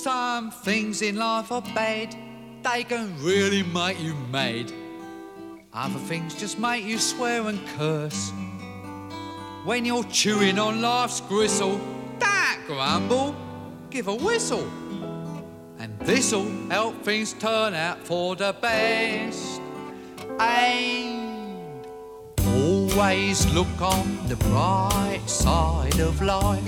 Some things in life are bad, they can really make you mad. Other things just make you swear and curse. When you're chewing on life's gristle, don't grumble, give a whistle. And this'll help things turn out for the best. And always look on the bright side of life.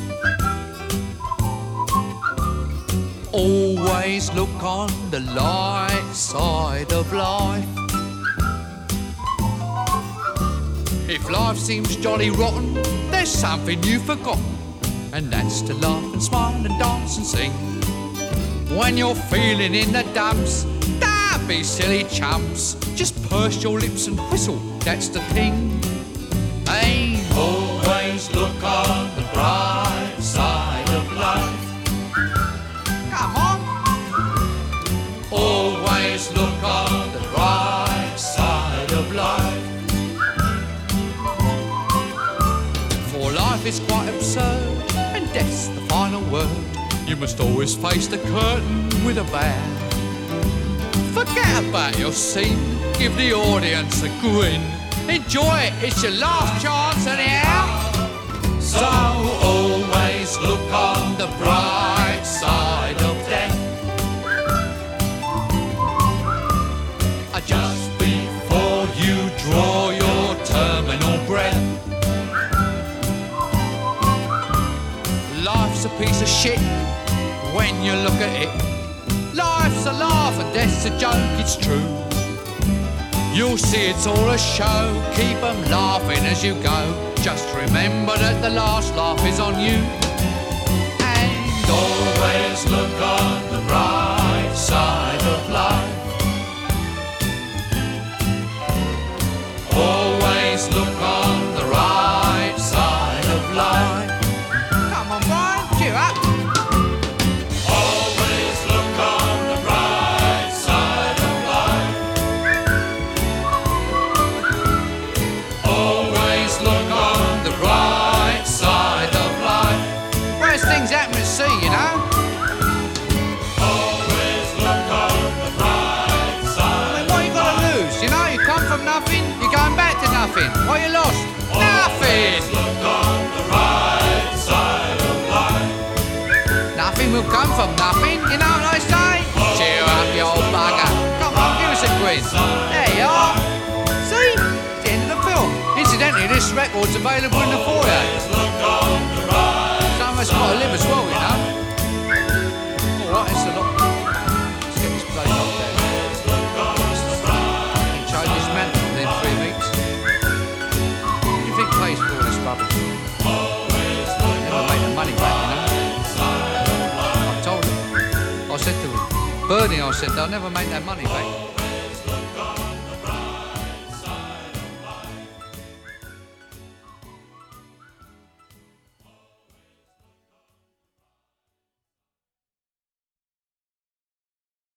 Always look on the light side of life. If life seems jolly rotten, there's something you've forgotten, and that's to laugh and smile and dance and sing. When you're feeling in the dumps, don't be silly chumps. Just purse your lips and whistle, that's the thing. Hey, always look on the bright side of life. Come on. Always look on the bright side of life. For life is quite absurd, and death's the final word. You must always face the curtain with a bow. Forget about your scene, give the audience a grin. Enjoy it, it's your last chance anyhow. So always look on the bright side of death. Just before you draw your terminal breath. Life's a piece of shit when you look at it. Life's a laugh and death's a joke, it's true. You'll see it's all a show, keep 'em laughing as you go. Just remember that the last laugh is on you. And always look on the bright side of life. Always look on the right side of life. Come on, Brian, cheer up. Always look on the right side of life. Always look on the right side of life. Worst things happen at sea, you know. Always look on the right side. I mean, what you got to lose? You know, you come from nothing, you're going back to nothing. What you lost? Nothing. Always look on the right side of life. Nothing will come from nothing, you know what I say? Cheer up, you old bugger. Come on, give us a grin. There you are. See? It's the end of the film. Incidentally, this record's available in the foyer. Some of us got to live as well, you know. Alright, it's a lot. Let's get this place up there. Change this mantle within 3 weeks. What do you think pays for all this rubbish? Never make the money back, you know. I told him. I said to Bernie, I said, they'll never make that money back.